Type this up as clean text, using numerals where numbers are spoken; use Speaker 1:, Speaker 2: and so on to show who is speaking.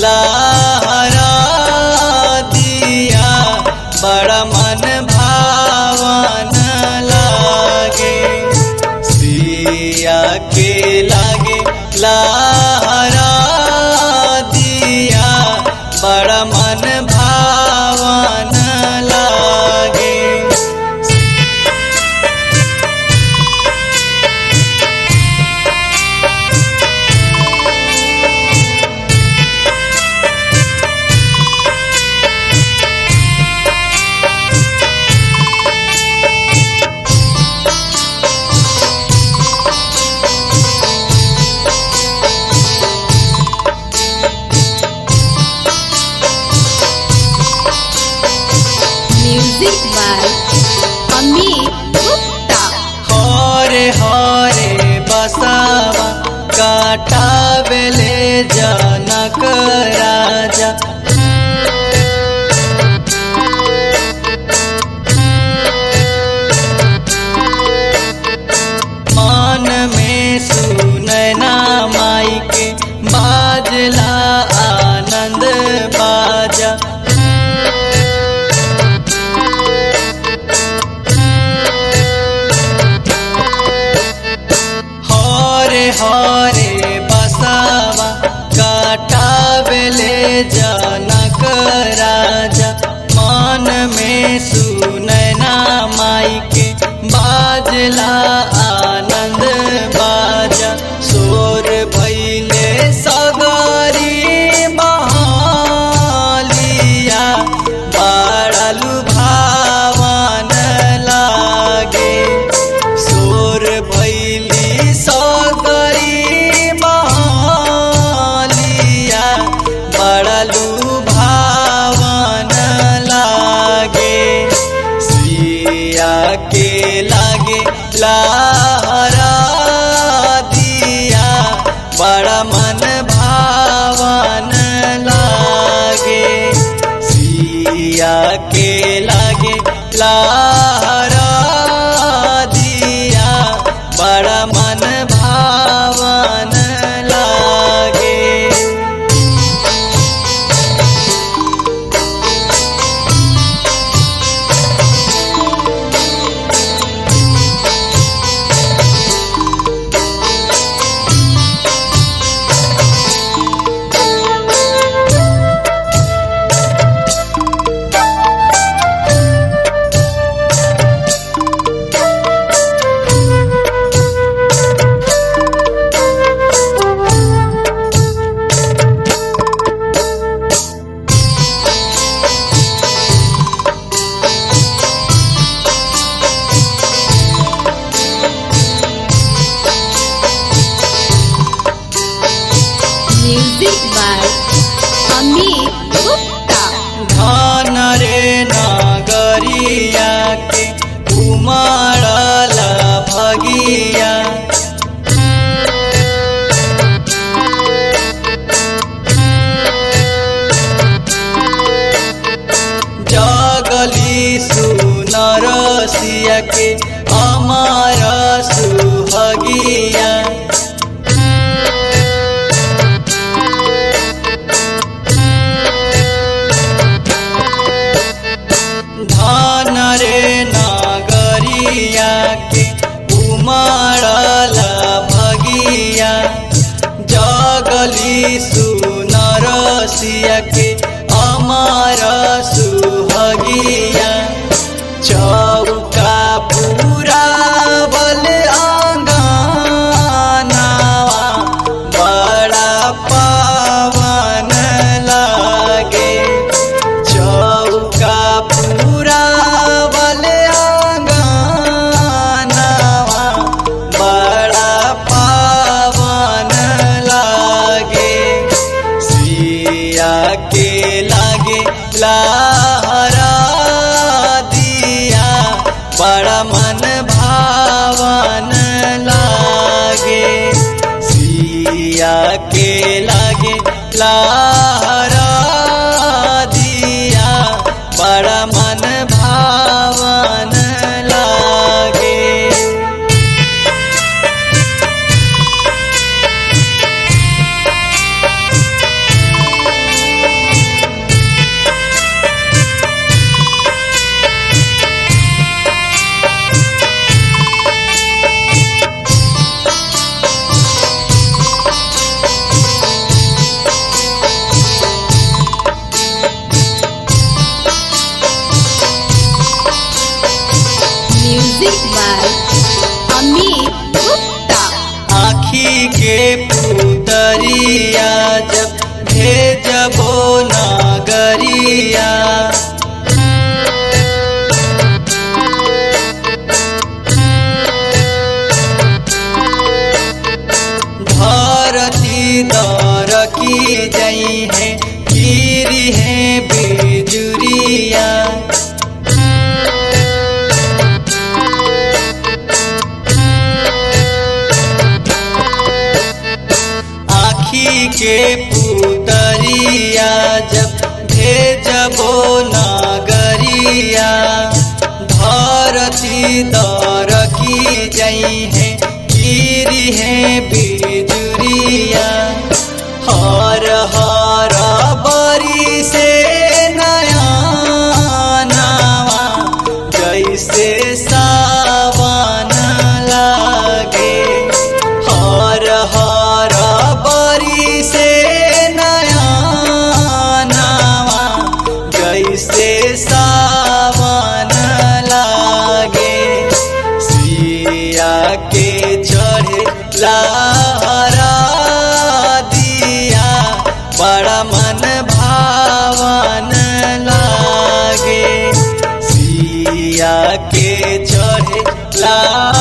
Speaker 1: लहरा दिया बड़ा मन भावन लागे सिया के लागे लहरा दिया बड़ा मन भावन लागे।
Speaker 2: Music by Amit Gupta।
Speaker 1: Hare Hare बसावा काटावेले जनक राजा मन में सुनैना माई के बाजला आनंद बाजा हरे हरे बसावा काटावेले जनक राजा मन में सुनैना माई के बाजला आनंद बाजा शोर भैले सगरी बहालिया बड़ा लुभावन लागे शोर भैली सगरी बहालिया बड़ा लुभावन लागे सिया के लागे लहरा दिया बड़ा मन भावन लागे सिया के लागे लहरा दिया बड़ा मन भावन लागे।
Speaker 2: Music by Amit Gupta।
Speaker 1: धन रे नगरिया के उमड़ल भगिया जगली सुनर सिया के अमर सुहगिया धन रे नगरिया के उमड़ल भगिया जगली सुनर सिया के अमर सुहगिया चौका पूरा बल आंगनावा बड़ा पावन लागे चौका पूरा बल आंगनावा बड़ा पावन लागे सिया के लागे लहरा दिया बड़ा मन भावन लागे सिया के लागे लहरा दिया बड़ा मन भावन लागे। नगरिया जब भेजबो नगरिया धरती दर की जई है गिरी है बिजुरिया हर हर बरी से नया नावा जैसे सावन लागे हर हर बरी से नया नावा जैसे सावन लागे सिया के चढ़े लहरा दिया बड़ा मन भावन लागे सिया के चढ़े ला